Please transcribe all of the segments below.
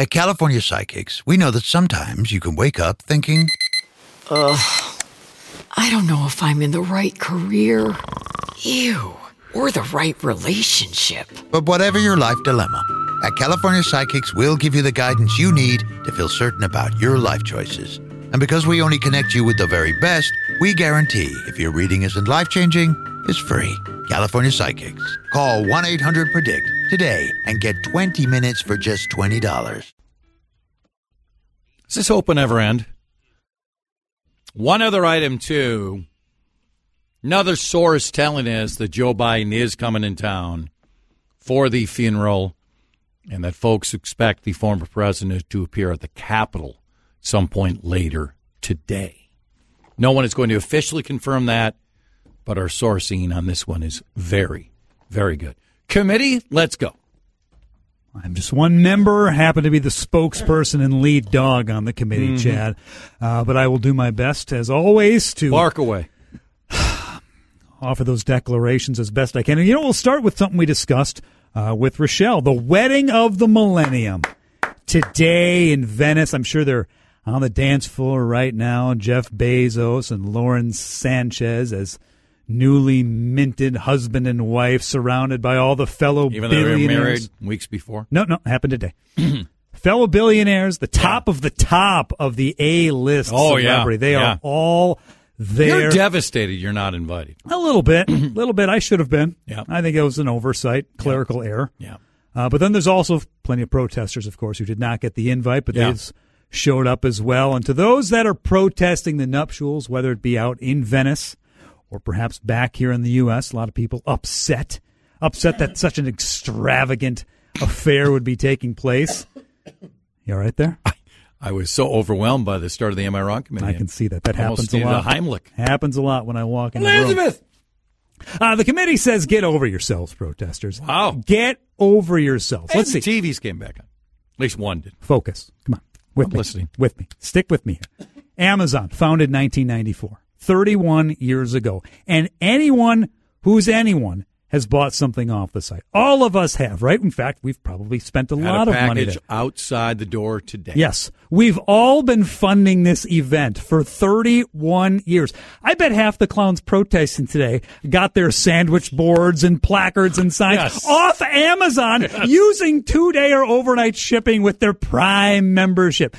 At California Psychics, we know that sometimes you can wake up thinking, I don't know if I'm in the right career. Ew. Or the right relationship. but whatever your life dilemma, at California Psychics, we'll give you the guidance you need to feel certain about your life choices. And because we only connect you with the very best, we guarantee if your reading isn't life-changing, it's free. California Psychics. Call 1-800-PREDICT today and get 20 minutes for just $20. Does this hope will never end? One other item, too. Another source telling us that Joe Biden is coming in town for the funeral and that folks expect the former president to appear at the Capitol some point later today. No one is going to officially confirm that, but our sourcing on this one is very, very good. Committee, let's go. I'm just one member, happen to be the spokesperson and lead dog on the committee, Chad. But I will do my best, as always, to Bark away. offer those declarations as best I can. And, we'll start with something we discussed with Rochelle, the wedding of the millennium. Today in Venice, I'm sure they're on the dance floor right now, Jeff Bezos and Lauren Sanchez as newly minted husband and wife, surrounded by all the fellow Even though billionaires. they were married weeks before? No, happened today. Fellow billionaires, the top of the A-list celebrity. They are all there. You're devastated you're not invited. A little bit. I should have been. Yeah. I think it was an oversight, clerical error. Yeah. But then there's also plenty of protesters, of course, who did not get the invite, but they showed up as well. And to those that are protesting the nuptials, whether it be out in Venice or perhaps back here in the U.S., a lot of people upset that such an extravagant affair would be taking place. You all right there? I was so overwhelmed by the start of the Am I Wrong committee. I can see that. That Almost happens a needed lot. Heimlich. Happens a lot when I walk in the room. Elizabeth! The committee says get over yourselves, protesters. Wow. Get over yourselves. Let's see. TVs came back on. At least one did. Focus. Come on. With I'm me. listening. With me. Stick with me here. Amazon, founded 1994, 31 years ago. And anyone who's anyone has bought something off the site. All of us have, right? In fact, we've probably spent a lot of money there. Package outside the door today. Yes. We've all been funding this event for 31 years. I bet half the clowns protesting today got their sandwich boards and placards and signs off Amazon using 2-day or overnight shipping with their Prime membership.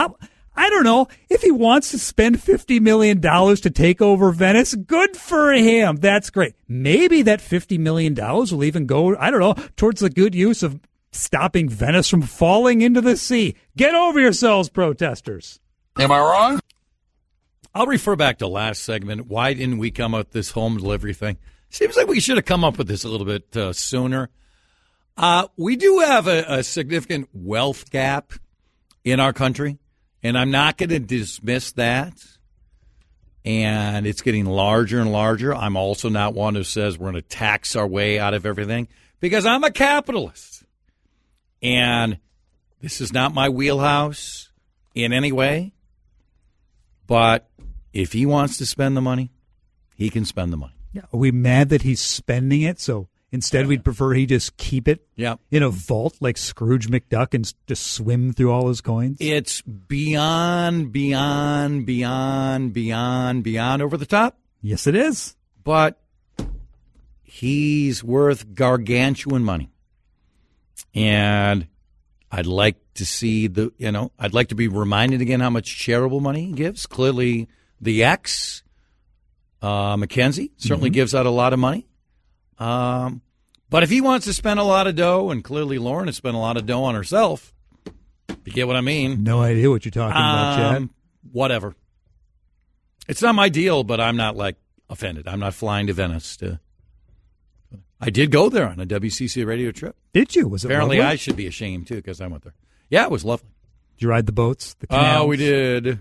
I don't know. If he wants to spend $50 million to take over Venice, good for him. That's great. Maybe that $50 million will even go, I don't know, towards the good use of stopping Venice from falling into the sea. Get over yourselves, protesters. Am I wrong? I'll refer back to last segment. Why didn't we come up with this home delivery thing? Seems like we should have come up with this a little bit sooner. We do have a significant wealth gap in our country. And I'm not going to dismiss that. And it's getting larger and larger. I'm also not one who says we're going to tax our way out of everything because I'm a capitalist. And this is not my wheelhouse in any way. But if he wants to spend the money, he can spend the money. Yeah, are we mad that he's spending it? So instead, we'd prefer he just keep it in a vault like Scrooge McDuck and just swim through all his coins? It's beyond over the top. Yes, it is. But he's worth gargantuan money. And I'd like to see I'd like to be reminded again how much charitable money he gives. Clearly, the ex, Mackenzie, certainly gives out a lot of money. But if he wants to spend a lot of dough, and clearly Lauren has spent a lot of dough on herself, you get what I mean? No idea what you're talking about, Chad. Whatever. It's not my deal, but I'm not, offended. I'm not flying to Venice. I did go there on a WCC radio trip. Did you? Was it Apparently lovely? I should be ashamed, too, because I went there. Yeah, it was lovely. Did you ride the boats? The canals? Oh, we did.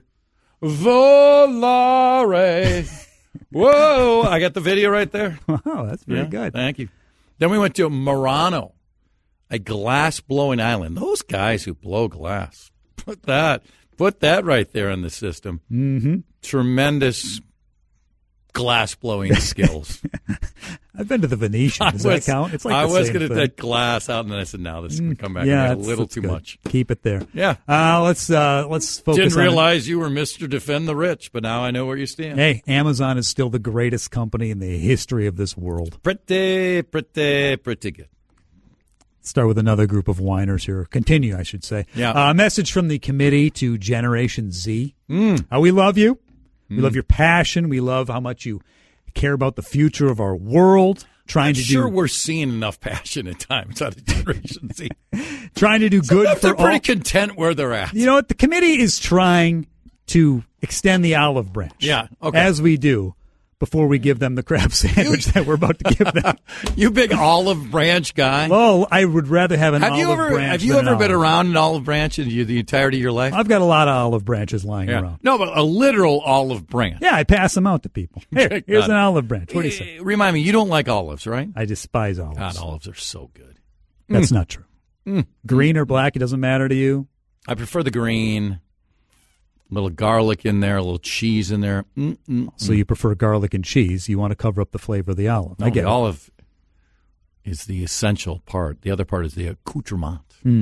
Volare. Whoa, I got the video right there. Wow, that's very good. Thank you. Then we went to Murano, a glass-blowing island. Those guys who blow glass, put that right there in the system. Mm-hmm. Tremendous glass blowing skills. I've been to the Venetian. Does that count? It's like I the was same going to thing. that glass out, and then I said, "No, this is going to come back Yeah, a little too good. much." Keep it there. Yeah. Let's focus. Didn't on realize you were Mr. Defend the Rich, but now I know where you stand. Hey, Amazon is still the greatest company in the history of this world. Pretty good. Start with another group of whiners here. Continue, I should say. Yeah. A message from the committee to Generation Z. We love you. We love your passion. We love how much you care about the future of our world. We're seeing enough passion at times out of Generation Z. Trying to do good for they're pretty all. content where they're at. You know what? The committee is trying to extend the olive branch. Yeah, okay. As we do before we give them the crab sandwich that we're about to give them. You big olive branch guy. Oh, I would rather have an olive branch. Have you than ever an been olive. around an olive branch in the entirety of your life? I've got a lot of olive branches lying around. No, but a literal olive branch. Yeah, I pass them out to people. Here, here's an olive branch. What do you say? Remind me, you don't like olives, right? I despise olives. God, olives are so good. That's not true. Green or black, it doesn't matter to you? I prefer the green. A little garlic in there, a little cheese in there. So you prefer garlic and cheese. You want to cover up the flavor of the olive. No, I get the it. olive is the essential part. The other part is the accoutrement.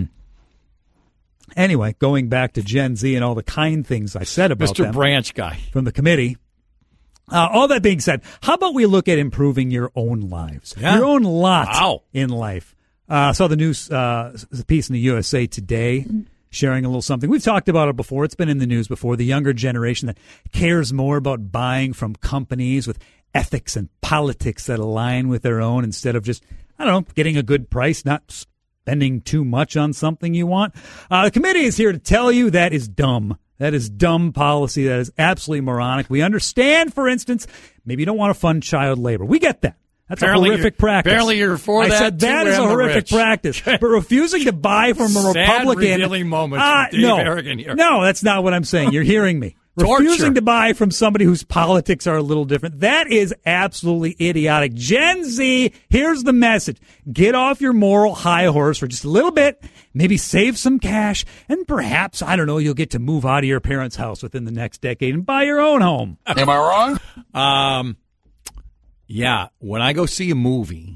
Anyway, going back to Gen Z and all the kind things I said about Mr. them Branch guy. from the committee. All that being said, how about we look at improving your own lives? Yeah. Your own lot Wow. in life. Saw the news piece in the USA Today sharing a little something. We've talked about it before. It's been in the news before. The younger generation that cares more about buying from companies with ethics and politics that align with their own instead of just, getting a good price, not spending too much on something you want. The committee is here to tell you that is dumb. That is dumb policy. That is absolutely moronic. We understand, for instance, maybe you don't want to fund child labor. We get that. That's Apparently a horrific practice. apparently you're for I that, said that too, is a and the horrific rich. practice. But refusing to buy from a Sad, Republican. revealing moments from Dave no, Harrigan here. No, that's not what I'm saying. You're hearing me. Torture. Refusing to buy from somebody whose politics are a little different. That is absolutely idiotic. Gen Z, here's the message. Get off your moral high horse for just a little bit, maybe save some cash, and perhaps, you'll get to move out of your parents' house within the next decade and buy your own home. Am I wrong? Yeah, when I go see a movie,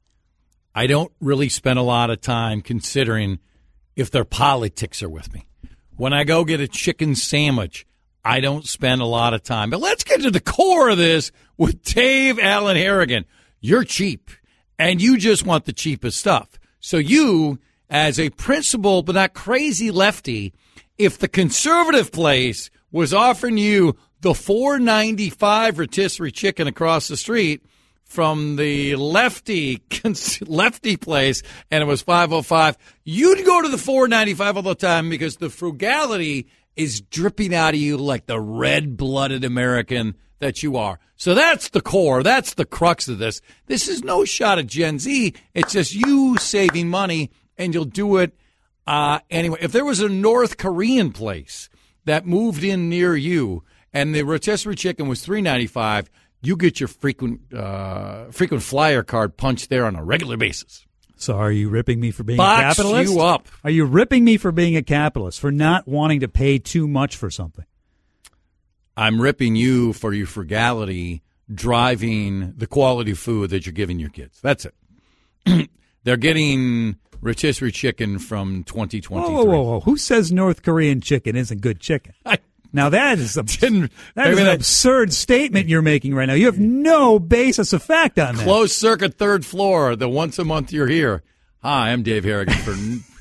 I don't really spend a lot of time considering if their politics are with me. When I go get a chicken sandwich, I don't spend a lot of time. But let's get to the core of this with Dave Allen Harrigan. You're cheap, and you just want the cheapest stuff. So you, as a principled but not crazy lefty, if the conservative place was offering you the $4.95 rotisserie chicken across the street from the lefty place, and it was $5.05, you'd go to the $4.95 all the time because the frugality is dripping out of you like the red-blooded American that you are. So that's the core. That's the crux of this. This is no shot at Gen Z. It's just you saving money, and you'll do it anyway. If there was a North Korean place that moved in near you and the rotisserie chicken was $3.95, you get your frequent flyer card punched there on a regular basis. So are you ripping me for being Box a capitalist? you up. Are you ripping me for being a capitalist, for not wanting to pay too much for something? I'm ripping you for your frugality, driving the quality food that you're giving your kids. That's it. They're getting rotisserie chicken from 2023. Whoa. Who says North Korean chicken isn't good chicken? Now that is an absurd statement you're making right now. You have no basis of fact on that. Closed circuit, third floor, the once a month you're here. Hi, I'm Dave Harrigan for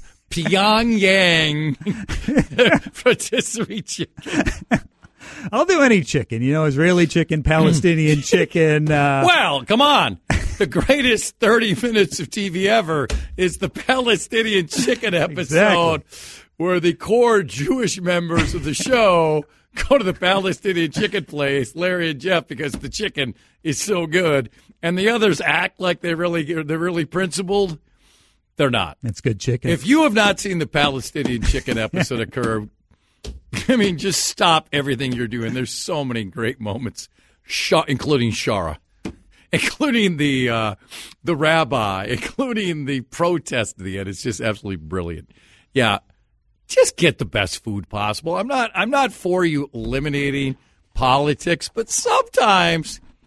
Pyongyang rotisserie chicken. I'll do any chicken, Israeli chicken, Palestinian chicken. Well, come on. The greatest 30 minutes of TV ever is the Palestinian chicken episode where the core Jewish members of the show go to the Palestinian chicken place, Larry and Jeff, because the chicken is so good, and the others act like they're really principled. They're not. It's good chicken. If you have not seen the Palestinian chicken episode occur, just stop everything you're doing. There's so many great moments, including Shara, including the rabbi, including the protest at the end. It's just absolutely brilliant. Yeah, just get the best food possible. I'm not for you eliminating politics, but sometimes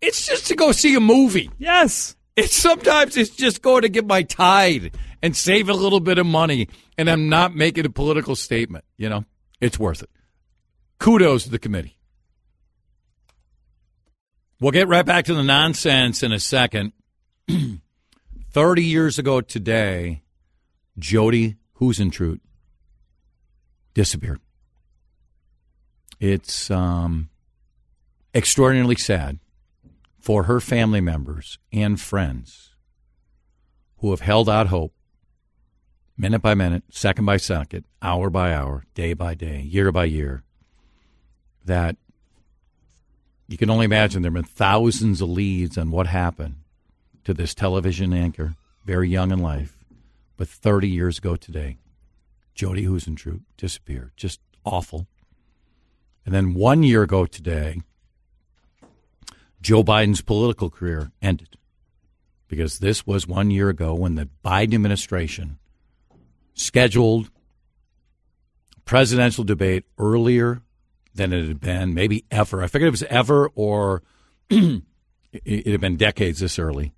It's just to go see a movie. Yes. Sometimes it's just going to get my Tide and save a little bit of money, and I'm not making a political statement. It's worth it. Kudos to the committee. We'll get right back to the nonsense in a second. 30 years ago today, Jody Huisentruit disappeared. It's extraordinarily sad for her family members and friends who have held out hope minute by minute, second by second, hour by hour, day by day, year by year, that you can only imagine there have been thousands of leads on what happened to this television anchor, very young in life, but 30 years ago today, Jody Huisentruit disappeared. Just awful. And then 1 year ago today, Joe Biden's political career ended, because this was 1 year ago when the Biden administration scheduled a presidential debate earlier than it had been, maybe ever. I figured it was ever, or it had been decades this early.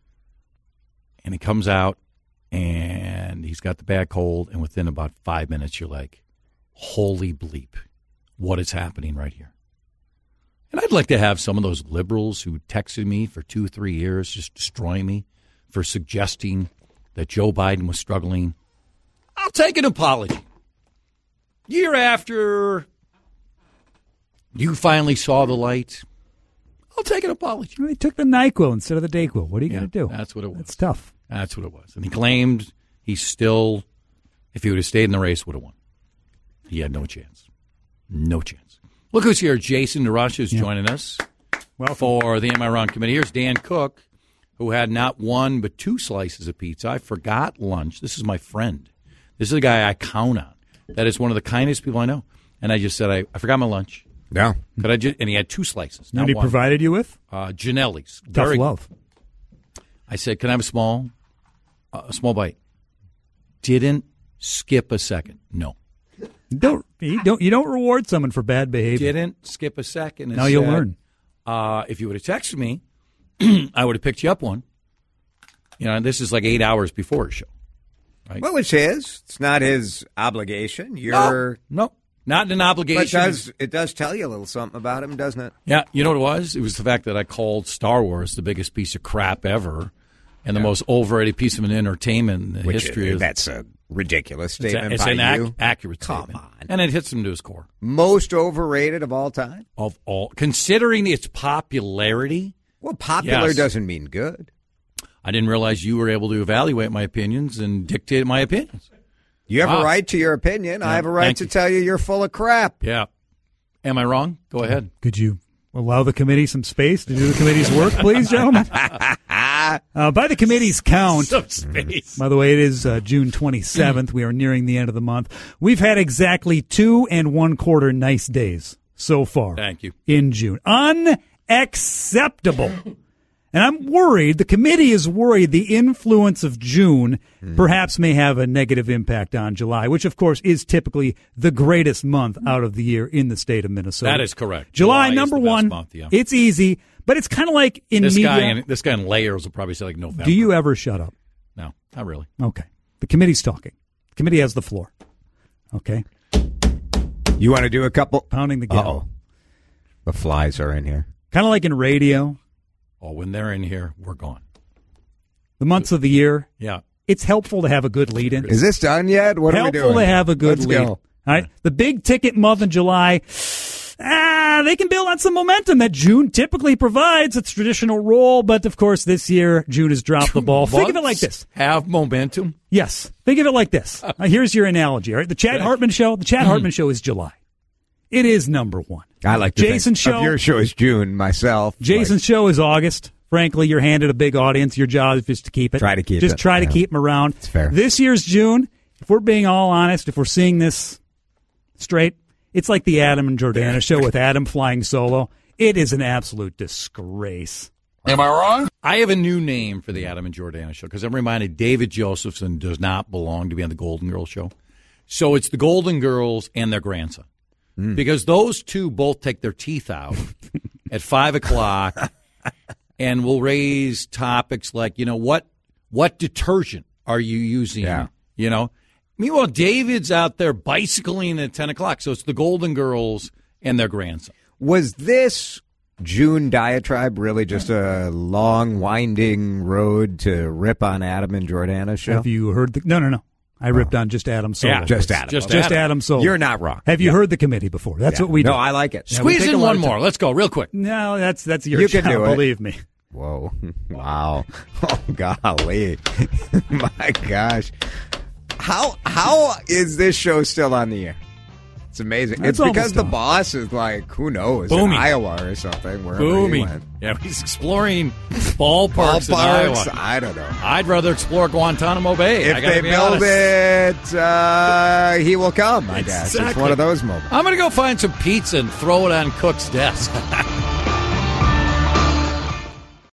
And he comes out, and he's got the bad cold, and within about 5 minutes, you're like, holy bleep, what is happening right here? And I'd like to have some of those liberals who texted me for 2-3 years, just destroying me for suggesting that Joe Biden was struggling. I'll take an apology. Year after you finally saw the light, I'll take an apology. Well, they took the NyQuil instead of the DayQuil. What are you going to do? That's what it was. It's tough. That's what it was. And he claimed he still, if he would have stayed in the race, would have won. He had no chance. No chance. Look who's here. Jason DeRusha is joining us for the Am I Wrong Committee. Here's Dan Cook, who had not one but 2 slices of pizza. I forgot lunch. This is my friend. This is a guy I count on. That is one of the kindest people I know. And I just said, I forgot my lunch. No. Could I just? And he had 2 slices. What he provided you with? Ginelli's. Tough love. I said, can I have a small bite? Didn't skip a second. No. You don't reward someone for bad behavior. Didn't skip a second. Now you'll learn. If you would have texted me, I would have picked you up one. This is like 8 hours before his show. Right? Well, it's his. It's not his obligation. No, not an obligation. But it does tell you a little something about him, doesn't it? Yeah, you know what it was? It was the fact that I called Star Wars the biggest piece of crap ever and the most overrated piece of an entertainment in the history. That's a ridiculous statement it's by an you. Accurate statement. Come on. And it hits him to his core. Most overrated of all time? Of all. Considering its popularity. Well, popular doesn't mean good. I didn't realize you were able to evaluate my opinions and dictate my opinions. You have a right to your opinion. Yeah, I have a right to tell you you're full of crap. Yeah. Am I wrong? Go ahead. Could you allow the committee some space to do the committee's work, please, gentlemen? By the committee's count, some space. By the way, it is June 27th. We are nearing the end of the month. We've had exactly 2 1/4 nice days so far. Thank you. In June. Unacceptable. And I'm worried, the committee is worried the influence of June perhaps may have a negative impact on July, which, of course, is typically the greatest month out of the year in the state of Minnesota. That is correct. July number 1, month, It's easy, but it's kind of like in media. This guy in layers will probably say like November. Do you ever shut up? No, not really. Okay. The committee's talking. The committee has the floor. Okay. You want to do a couple? Pounding the gavel. Uh-oh. The flies are in here. Kind of like in radio. Oh, when they're in here, we're gone. The months of the year. Yeah. It's helpful to have a good lead-in. Is this done yet? What are we doing? Helpful to have a good lead. Go. All right. The big ticket month in July, they can build on some momentum that June typically provides its traditional role. But, of course, this year, June has dropped the ball. Think of it like this. Have momentum? Yes. Think of it like this. Here's your analogy. All right. The Chad Hartman Show. The Chad Hartman Show is July. It is number 1. I like to Jason's think show. Of your show is June, myself. Jason's show is August. Frankly, you're handed a big audience. Your job is just to keep it. Try to keep just it. try to keep them around. It's fair. This year's June, if we're being all honest, if we're seeing this straight, it's like the Adam and Jordana show with Adam flying solo. It is an absolute disgrace. Am I wrong? I have a new name for the Adam and Jordana show because I'm reminded David Josephson does not belong to be on the Golden Girls show. So it's the Golden Girls and their grandson. Because those two both take their teeth out at 5 o'clock and we'll raise topics like, what detergent are you using? Yeah. Meanwhile, David's out there bicycling at 10 o'clock, so it's the Golden Girls and their grandson. Was this June diatribe really just a long, winding road to rip on Adam and Jordana's show? Have you heard the... No. I ripped on just Adam Solo. Yeah, just Adam. Just Adam Solo. You're not wrong. Have you heard the committee before? That's what we do. No, I like it. Squeeze in one more. Let's go real quick. No, that's your You job, can do it. believe me. Whoa. Wow. Oh, golly. My gosh. How is this show still on the air? It's amazing. It's because almost the done. boss is like, who knows, Booming. in Iowa or something. Wherever he Booming. went. Yeah, he's exploring ballparks in Iowa. I don't know. I'd rather explore Guantanamo Bay. If they build it, he will come, I guess. It's Exactly. one of those moments. I'm going to go find some pizza and throw it on Cook's desk.